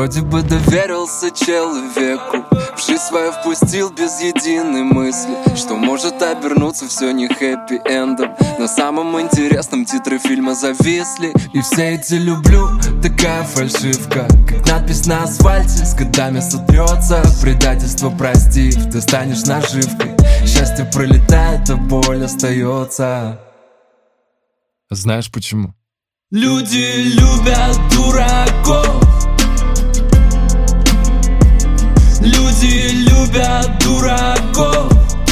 Вроде бы доверился человеку, в жизнь свою впустил без единой мысли, что может обернуться все не хэппи-эндом. На самом интересном титры фильма зависли. И все эти «люблю» такая фальшивка, как надпись на асфальте, с годами сотрется. Предательство простив, ты станешь наживкой. Счастье пролетает, а боль остается. Знаешь почему? Люди любят дураков. Люди любят дураков.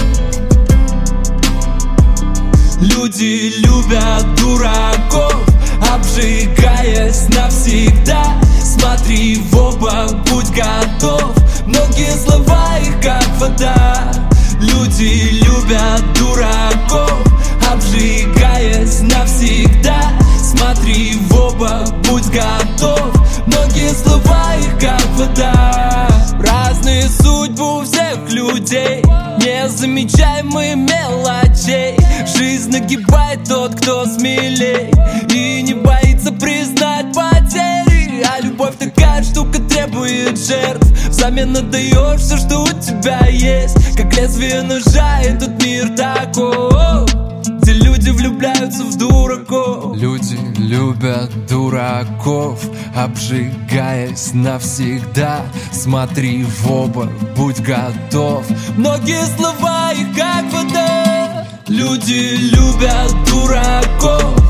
Люди любят дураков, обжигаясь навсегда. Смотри в оба, будь готов. Многие слова их как вода. Люди любят дураков, обжигаясь навсегда. Смотри в оба, будь готов. Многие слова их как вода. Разные судьбы у всех людей, не замечаем мы мелочей. Жизнь нагибает тот, кто смелей и не боится признать потери. А любовь такая штука, требует жертв. Взамен отдаешь все, что у тебя есть. Как лезвие ножа, этот мир такой, где люди влюбляются в дураков. Люди любят дураков, обжигаясь навсегда. Смотри в оба, будь готов. Многие слова их как вода. Люди любят дураков,